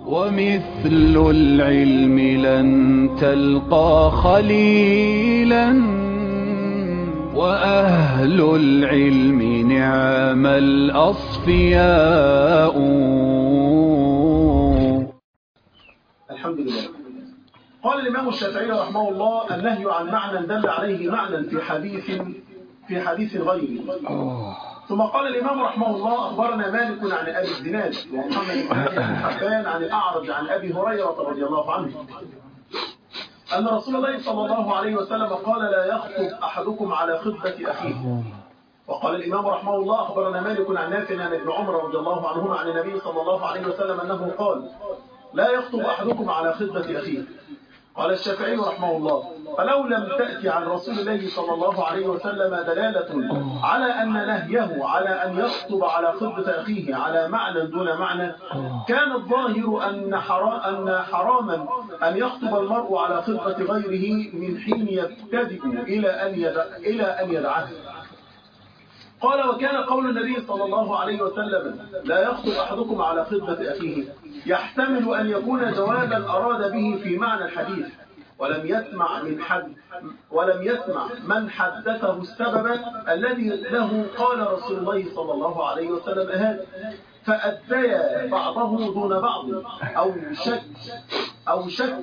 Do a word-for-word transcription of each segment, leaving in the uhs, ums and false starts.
ومثل العلم لن تلقى خليلا وأهل العلم نعم الأصفياء. الحمد لله. قال الإمام الشافعي رحمه الله: النهي عن معنى دل عليه معنى في حديث في حديث غيره. ثم قال الإمام رحمه الله: أخبرنا مالك عن أبي الزناد ومحمد بن حبان عن الأعرج عن أبي هريرة رضي الله عنه أن رسول الله صلى الله عليه وسلم قال: لا يخطب أحدكم على خطبة أخيه. وقال الإمام رحمه الله: أخبرنا مالك عن نافع عن ابن عمر رضي الله عنهما عن النبي صلى الله عليه وسلم أنه قال: لا يخطب أحدكم على خطبة أخيه. قال الشافعي رحمه الله: فلو لم تأتي عن رسول الله صلى الله عليه وسلم دلالة على أن نهيه على أن يخطب على خطبة أخيه على معنى دون معنى، كان الظاهر أن أن حراما أن يخطب المرء على خطبة غيره من حين يبتدئ إلى أن يدع إلى أن يدعه. قال: وكان قول النبي صلى الله عليه وسلم: لا يخطب أحدكم على خطبة أخيه يحتمل أن يكون جوابا أراد به في معنى الحديث، ولم يسمع من حد ولم يسمع من حدثه السبب الذي له قال رسول الله صلى الله عليه وسلم هذا، فأديا بعضه دون بعض أو شك أو شك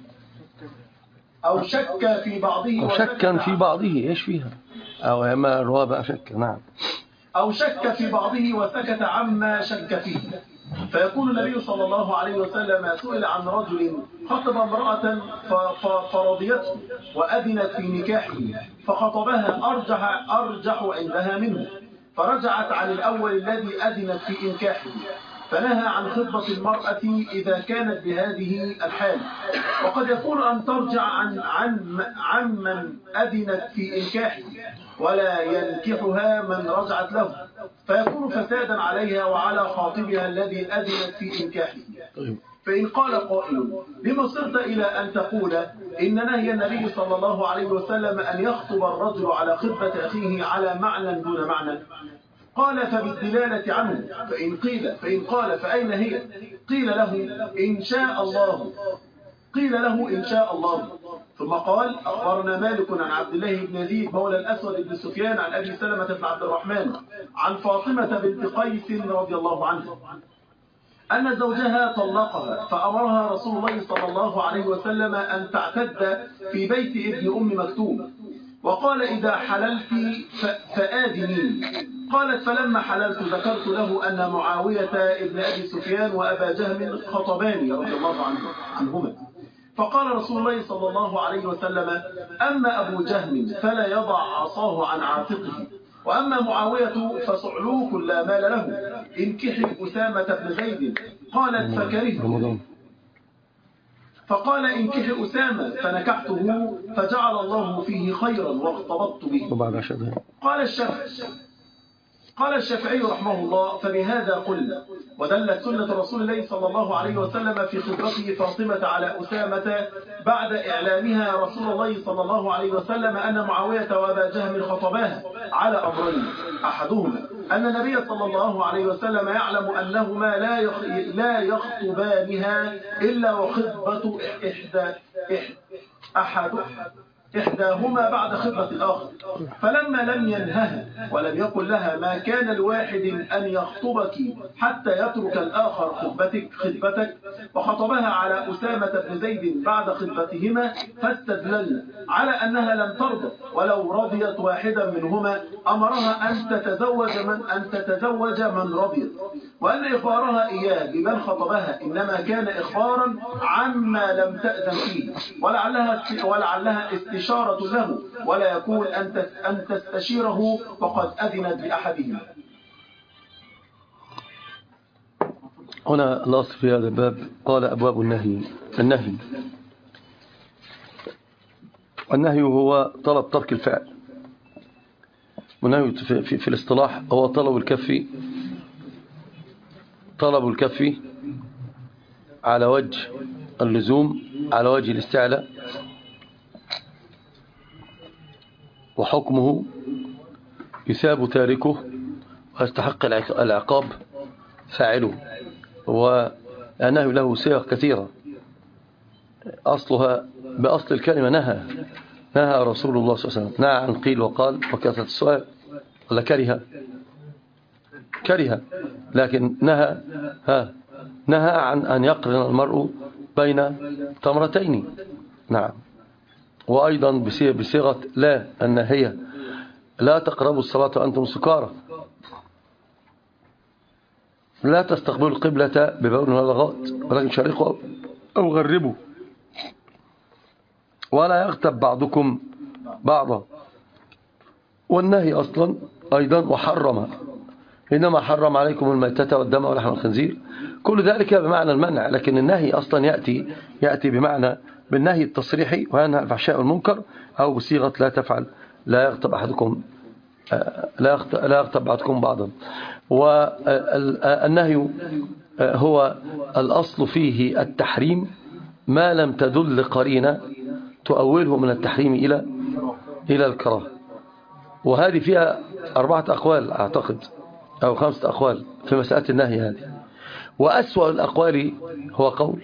أو شك في بعضه أو شكا في بعضه إيش فيها أو ما رواه بقى شك. نعم. أو شك في بعضه وسكت عما شك فيه. فيقول النبي صلى الله عليه وسلم: سئل عن رجل خطب امرأة فرضيته وأذنت في نكاحه فخطبها أرجح, أرجح عندها منه، فرجعت عن الأول الذي أذنت في إنكاحه، فنهى عن خطبة المرأة إذا كانت بهذه الحال. وقد يكون أن ترجع عن, عن, عن من أذنت في إنكاحه ولا ينكحها من رجعت له، فيكون فسادا عليها وعلى خاطبها الذي أذنت في إنكاحه. فإن قال قائل: لما صرت إلى أن تقول إن نهي النبي صلى الله عليه وسلم أن يخطب الرجل على خطبة أخيه على معنى دون معنى؟ قال: فبالدلالة عنه. فإن قيل فإن قال: فأين هي؟ قيل له: إن شاء الله قيل له إن شاء الله. ثم قال: أخبرنا مالك عن عبد الله بن يزيد مولى الأسود بن سفيان عن أبي سلمة بن عبد الرحمن عن فاطمة بنت قيس رضي الله عنها أن زوجها طلقها، فأمرها رسول الله صلى الله عليه وسلم أن تعتد في بيت ابن أم مكتوم، وقال: إذا حللت فآذني. قالت: فلما حللت ذكرت له أن معاوية ابن أبي سفيان وأبا جهم خطباني رضي الله عنهما. فقال رسول الله صلى الله عليه وسلم: أما أبو جهم فلا يضع عصاه عن عاتقه، وأما معاوية فصعلوك لا مال له، انكحي أسامة بن زيد. قالت: فكرهت. فقال: انكحي أسامة، فنكحته فجعل الله فيه خيرا واغتبطت به. قال الشافعي قال الشافعي رحمه الله: فبهذا قلنا. ودلت سنة رسول الله صلى الله عليه وسلم في خطبته فاطمة على أسامة بعد إعلامها رسول الله صلى الله عليه وسلم أن معاوية وأبا جهم خطباها على أمرين: أحدهما أن النبي صلى الله عليه وسلم يعلم أنهما لا لا يخطبانها إلا وخطبة إحدى أحد إحداهما بعد خطبة الآخر، فلما لم ينهها ولم يقل لها: ما كان لواحد أن يخطبك حتى يترك الآخر خطبتك خطبتك وخطبها على أسامة بن زيد بعد خطبتهما، فاستدللنا على أنها لم ترضى، ولو رضيت واحدا منهما أمرها أن تتزوج من أن تتزوج من رضيت، وأن إخبارها إياه بمن خطبها إنما كان إخبارا عما لم تأذن فيه، ولعلها ولعلها استشارة له، ولا يكون أن تستشيره وقد أذنت بأحدهما. هنا الأصل في هذا الباب قال: أبواب النهي. النهي والنهي هو طلب ترك الفعل، والنهي في, في, في الاصطلاح هو طلب الكف طلب الكف على وجه اللزوم، على وجه الاستعلاء، وحكمه يثاب تاركه ويستحق العقاب فاعله. النهي له صيغ كثيرة، أصلها بأصل الكلمة نهى، نهى رسول الله صلى الله عليه وسلم، نهى عن قيل وقال وكثرة السؤال، ولا كره كره لكن نهى ها نهى عن أن يقرن المرء بين تمرتين. نعم. وأيضا بصيغة لا النهية، لا تقربوا الصلاة وأنتم سكارى، لا تستقبلوا القبلة ببول ولا غائط ولكن شرقوا أو غربوا، ولا يغتب بعضكم بعضا. والنهي أصلا أيضا وحرم، إنما حرم عليكم الميتة والدم ولحم الخنزير، كل ذلك بمعنى المنع، لكن النهي أصلا يأتي يأتي بمعنى بالنهي التصريحي، وينهى الفحشاء والمنكر، أو بصيغة لا تفعل، لا يغتب أحدكم لا يغتب, لا يغتب بعضكم بعضا. والنهي هو الأصل فيه التحريم ما لم تدل قرينة تؤوله من التحريم إلى إلى الكراهة. وهذه فيها أربعة أقوال أعتقد أو خمسة أقوال في مسألة النهي هذه. وأسوأ الأقوال هو قول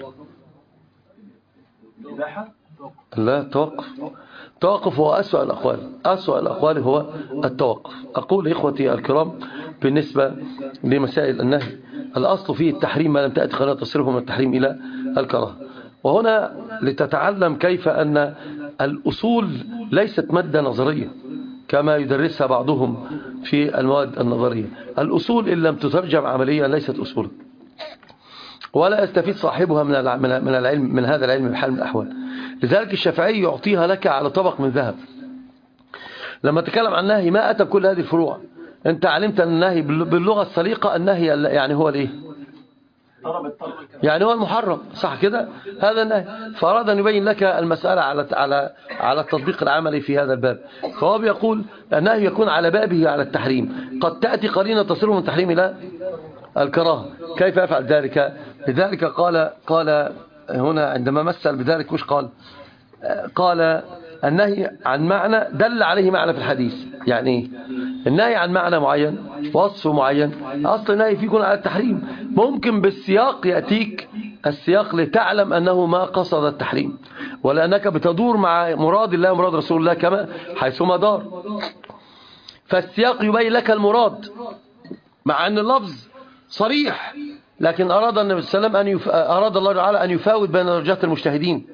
لا توقف. توقف هو أسوأ الأقوال. أسوأ الأقوال هو التوقف. أقول إخوتي الكرام بالنسبة لمسائل النهي الأصل فيه التحريم ما لم تأتي قرينة تصرفه من التحريم إلى الكراهة. وهنا لتتعلم كيف أن الأصول ليست مادة نظرية كما يدرسها بعضهم في المواد النظرية. الأصول إن لم تترجم عمليا ليست أصولا، ولا يستفيد صاحبها من من العلم من هذا العلم بحال من الأحوال. لذلك الشافعي يعطيها لك على طبق من ذهب. لما تكلم عن النهي ما أتى بكل هذه الفروع. أنت علمت أن النهي باللغة السليقة النهي يعني هو الإيه؟ يعني هو المحرم، صح كده؟ هذا النهي. فأراد أن يبين لك المسألة على على على التطبيق العملي في هذا الباب. فهو بيقول النهي يكون على بابه على التحريم، قد تأتي قرينة تصير من التحريم إلى الكراهة. كيف يفعل ذلك؟ لذلك قال قال هنا عندما مثل بذلك مش قال قال النهي عن معنى دل عليه معنى في الحديث. يعني النهي عن معنى معين وصف معين، أصل النهي فيه يكون على التحريم، ممكن بالسياق يأتيك السياق لتعلم أنه ما قصد التحريم، ولأنك بتدور مع مراد الله ومراد رسول الله كما حيثما دار. فالسياق يبين لك المراد مع أن اللفظ صريح، لكن أراد النبي صلى الله عليه وسلم أن يف... أراد الله تعالى أن يفاوت بين درجات المجتهدين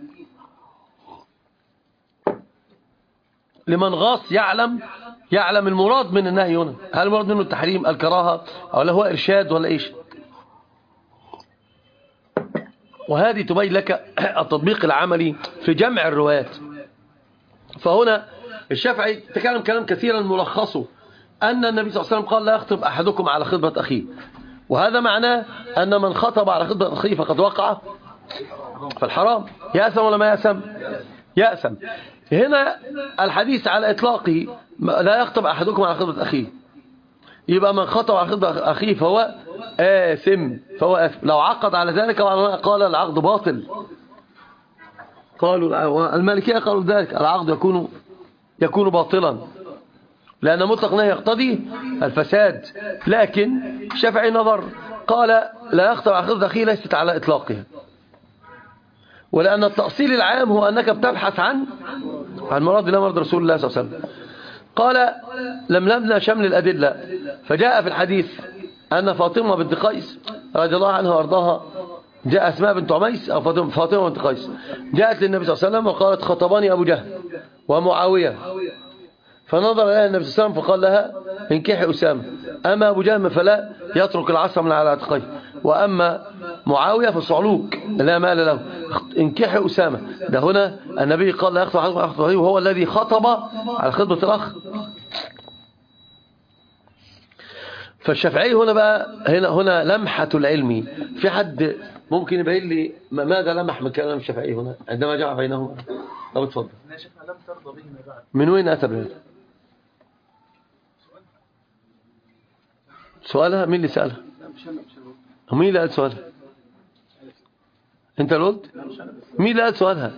لمن غاص يعلم يعلم المراد من النهي هنا، هل المراد منه التحريم الكراهة أو لا هو إرشاد ولا إيش. وهذه تبين لك التطبيق العملي في جمع الروايات. فهنا الشافعي تكلم كلام كثيرا ملخصه أن النبي صلى الله عليه وسلم قال لا يخطب أحدكم على خطبة أخيه، وهذا معناه أن من خطب على خطبة أخيه فقد وقع في الحرام. يأثم ولا ما يأثم؟ يأثم. هنا الحديث على إطلاقه لا يخطب أحدكم على خطبة أخيه، يبقى من خطب على خطبة أخيه فهو آثم، فهو آثم. لو عقد على ذلك قال العقد باطل، قالوا المالكية قالوا ذلك العقد يكون يكون باطلا لأن مطلق نهي يقتضي الفساد. لكن الشافعي نظر قال لا يخطب على خطبة أخيه ليست على إطلاقها، ولأن التأصيل العام هو أنك بتبحث عن عن مراد الله ومراد رسول الله صلى الله عليه وسلم. قال لم نبنى شمل الأدلة، فجاء في الحديث أن فاطمة بنت قيس رضي الله عنها وارضاها، جاء أسماء بنت عميس أو فاطمة, فاطمة بنت قيس جاءت للنبي صلى الله عليه وسلم وقالت خطبني أبو جهل ومعاوية، فنظر إليها النبي صلى الله عليه وسلم فقال لها انكحي أسامة، أما أبو جهل فلا يترك العصا من على عتقيه، وأما معاوية فصعلوك لا مال له، انكحي أسامة. ده هنا النبي قال لا يخطب حدكم على خطبة أخيه، وهو الذي خطب على خطبة الأخ. فالشافعي هنا بقى هنا هنا لمحة العلم. في حد ممكن يبين لي ماذا لمح من كلام الشافعي هنا عندما جمع بينهما؟ طب اتفضل. من وين أتى بهذا؟ سؤالها مين اللي سألها؟ مين اللي قال سؤالها؟ انت اللي قلت؟ مين اللي قال سؤالها؟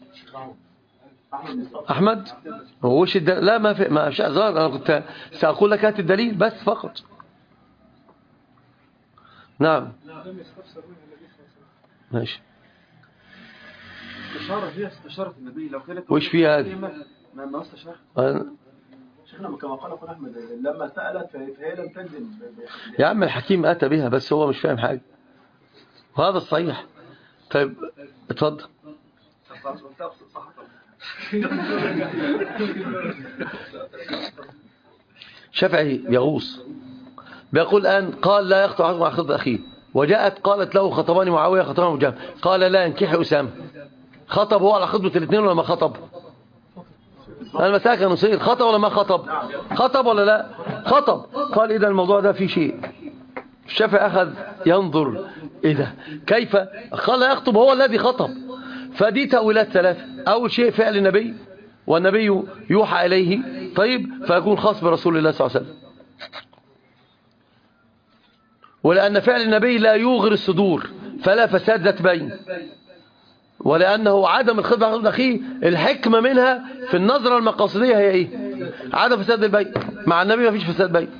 احمد. هو وش الدليل؟ لا ما في ما فيش اعذار، انا كنت ساقول لك هات الدليل بس فقط. نعم. ماشي. استشارة فيها استشارة النبي لو كانت وش فيها هذه؟ ما ما استشار شيخنا كما قال أخونا أحمد لما سألت فهي لم تنزل. يا عم الحكيم أتى بها بس هو مش فاهم حاجة، وهذا الصحيح. طيب اتفضل. شافعي يغوص بيقول الآن قال لا يخطب أحدكم على خطبة أخيه، وجاءت قالت له خطباني معاوية خطباني أبو جهل، قال لا ينكح أسامة. خطب هو على خطبة الاثنين ولا ما خطب؟ المسألة كان نصير خطب ولا ما خطب؟ خطب ولا لا؟ خطب. قال إذا الموضوع ده فيه شيء. الشافعي أخذ ينظر إذا كيف قال لا يخطب هو الذي خطب. فدي تأويلات ثلاثة. أول شيء فعل النبي والنبي يوحى إليه، طيب فيكون خاص برسول الله صلى الله عليه وسلم، ولأن فعل النبي لا يوغر الصدور فلا فساد ذات بين، ولأنه عدم الخطبة عن أخيه الحكمة منها في النظرة المقاصدية هي إيه؟ عدم فساد البين. مع النبي ما فيش فساد بين.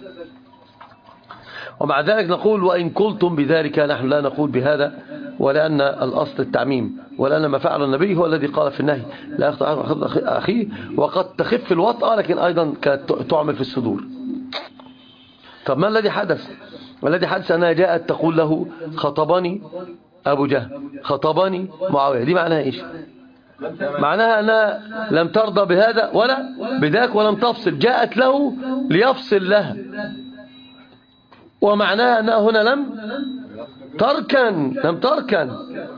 ومع ذلك نقول وإن قلتم بذلك نحن لا نقول بهذا، ولأن الأصل التعميم، ولأن ما فعل النبي هو الذي قال في النهي لا يخطأ خطبة أخيه، وقد تخف الوطأة لكن أيضا كانت تعمل في الصدور. طب ما الذي حدث؟ الذي حدث أنها جاءت تقول له خطبني أبو جهل خطبني معاوية. دي معناها إيش؟ معناها أنها لم ترضى بهذا ولا بذاك ولم تفصل، جاءت له ليفصل لها، ومعناها أنها هنا لم تركن لم تركن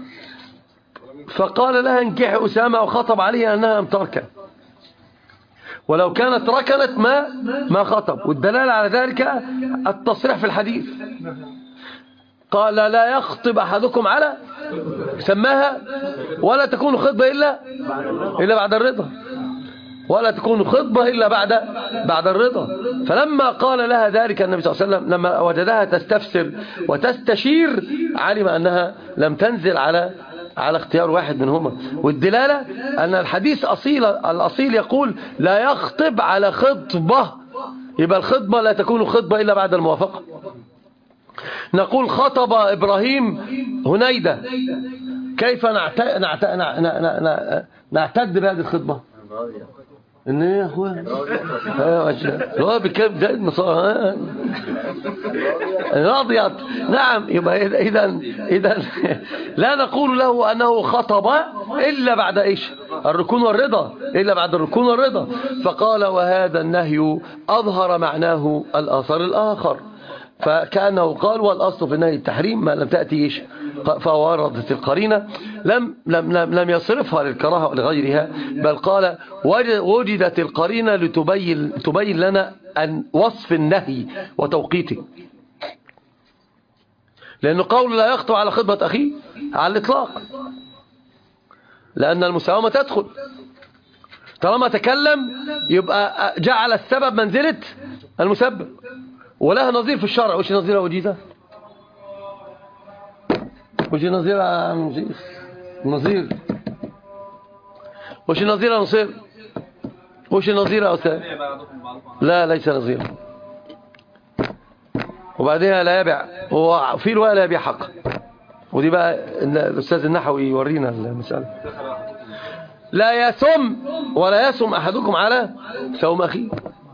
فقال لها انكح أسامة وخطب عليها أنها لم تركن، ولو كانت ركنت ما ما خطب. والدلالة على ذلك التصريح في الحديث، قال لا يخطب أحدكم على سماها ولا تكون خطبة إلا إلا بعد الرضا، ولا تكون خطبة إلا بعد بعد الرضا. فلما قال لها ذلك النبي صلى الله عليه وسلم لما وجدها تستفسر وتستشير علم أنها لم تنزل على على اختيار واحد منهما. والدلالة أن الحديث أصيل الأصيل يقول لا يخطب على خطبة، يبقى الخطبة لا تكون خطبة إلا بعد الموافقة. نقول خطب إبراهيم هنيدة، كيف نعت... نعت... نعتد بهذه الخطبة؟ إن إيه يا أخوان؟ هو بكم ده النصارى راضيت. نعم. يبقى إذا إذا لا نقول له أنه خطب إلا بعد إيش؟ الركون والرضا، إلا بعد الركون والرضا. فقال وهذا النهي أظهر معناه الآثر الآخر، فكأنه قال والأصل في النهي التحريم ما لم تأتي إيش؟ فوردت القرينة لم لم لم لم يصرفها للكراهة ولغيرها، بل قال وجدت القرينة لتبين تبين لنا أن وصف النهي وتوقيته، لأنه قول لا يخطب على خطبة أخيه على الإطلاق، لأن المساومة تدخل طالما تكلم، يبقى جعل السبب منزلة المسبب، ولها نظير في الشرع. وش نظيرها وجيزة؟ وش نظيرها نظير؟ وش نظيرها نصير؟ وش نظيرها أستاذ؟ لا ليس نظيرها. وبعدها لا يبيع، وفي رواية لا يبيع حق. ودي بقى الأستاذ النحوي يورينا المسألة. لا يسم ولا يسم أحدكم على سوم أخيه،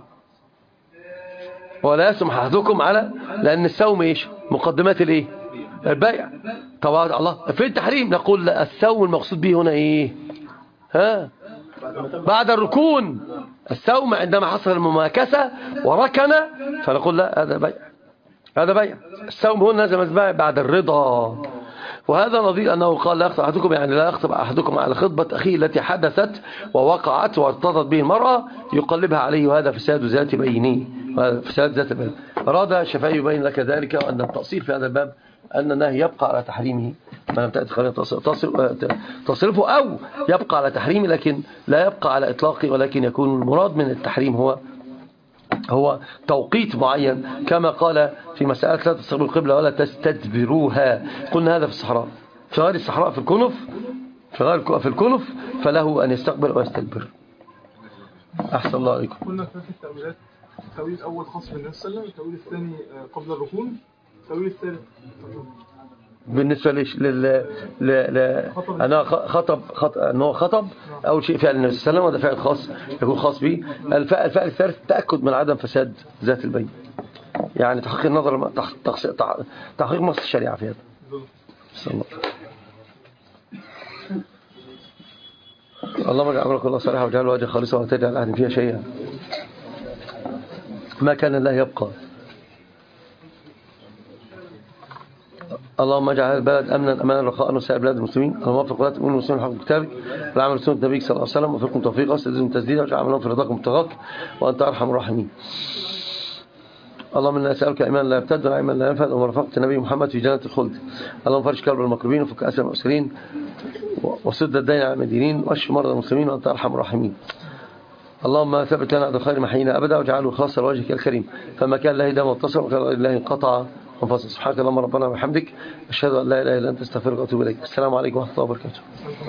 ولا يسم أحدكم على، لأن السوم إيش؟ مقدمات الإيه؟ البيع. طبعا الله في التحريم نقول السوم المقصود به هنا إيه؟ ها؟ بعد الركون. السوم عندما حصل المماكسة وركن فنقول لا هذا بيع، هذا بيع. السوم هنا لازم بعد الرضا. وهذا نظير أنه قال لا يخطب أحدكم، يعني لا يخطب أحدكم على خطبة أخيه التي حدثت ووقعت وارتضت به المرأة يقلبها عليه، وهذا فساد ذات بينه، وهذا فساد ذات بينه. أراد الشافعي يبين لك ذلك، وأن التأصيل في هذا الباب أن النهي يبقى على تحريمه ما لم تأتي قرينة تصرفه، أو يبقى على تحريمه لكن لا يبقى على إطلاقه، ولكن يكون المراد من التحريم هو هو توقيت معين، كما قال في مسألة لا تستقبلوا القبلة ولا تستدبروها. قلنا هذا في الصحراء، في غير الصحراء في الكنف، في غير في الكنف فله أن يستقبل ويستدبر. أحسن الله عليكم. قلنا في التأويلات، التأويل الأول خاص بالنبي صلى الله عليه وسلم، التأويل الثاني قبل الركون، التأويل الثالث بالنسبة ليش لل ل... ل... أنا خطب خط... أنه خطب أول شيء فعل النبي صلى الله عليه وسلم، وهذا فعل خاص يكون خاص به. الفعل الفعل الثالث تأكد من عدم فساد ذات البين، يعني تحقيق النظر تحقيق تحقيق مصلحة الشريعة في هذا. صلى الله اللهم اجعل عملك الله صالحا واجعله وجه خالصا ولا تجعل أحد فيها شيئا ما كان الله يبقى. اللهم اجعل هذا البلد امنا امانا رخاء وسائر بلاد المسلمين. اللهم وفق ولاة الامور المسلمين حق كتابك والعمل بسنة نبيك صلى الله عليه وسلم، وفقكم توفيقا وسددهم تسديدا واجعل عملهم في رضاك ومبتغاك وانت ارحم الراحمين. اللهم انا نسالك ايمانا لا يبتد وعلما لا ينفد ومرافقة النبي محمد في جنة الخلد. اللهم فرج كرب المكروبين وفك اسر المؤسرين وسد الدين على المدينين واشف مرضى المسلمين وانت ارحم الراحمين. اللهم ثبت لنا عند خير ما حيينا ابدا واجعله خاصا لوجهك الكريم، فما كان الله دام واتصل وكان غير الله انقطع وانفصل. سبحانك اللهم ربنا وبحمدك اشهد ان لا اله الا انت استغفرك واتوب اليك. السلام عليكم ورحمه الله وبركاته.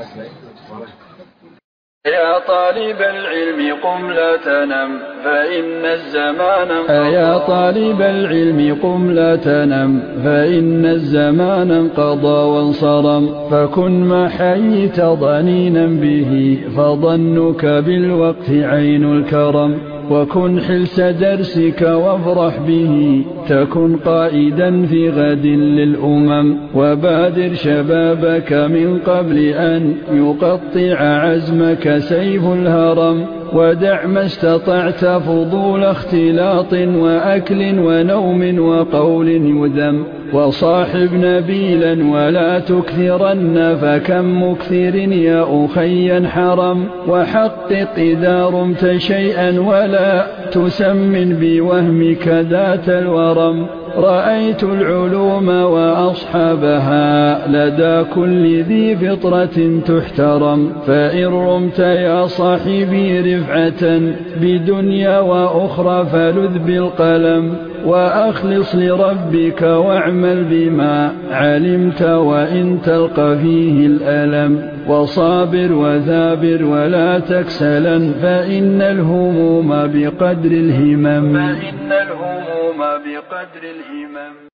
يا طالب العلم قم لا تنم فإن الزمان انقضى. يا طالب العلم قم لا تنم فإن الزمان انقضى وانصرم، فكن ما حييت ضنينا به فظنك بالوقت عين الكرم، وكن حلس درسك وافرح به تكن قائدا في غد للأمم، وبادر شبابك من قبل أن يقطع عزمك سيف الهرم، ودع ما استطعت فضول اختلاط وأكل ونوم وقول يذم، وصاحب نبيلا ولا تكثرن فكم مكثر يا أخي حرم، وحقق إذا رمت شيئا ولا تسمن بوهمك ذات الورم، رأيت العلوم وأصحابها لدى كل ذي فطرة تحترم، فإن رمت يا صاحبي رفعة بدنيا وأخرى فلذ بالقلم، وأخلص لربك واعمل بما علمت وإن تلقى فيه الألم، وصابر وثابر ولا تكسلا فإن الهموم بقدر الهمم. فإن الهموم بقدر الهمم.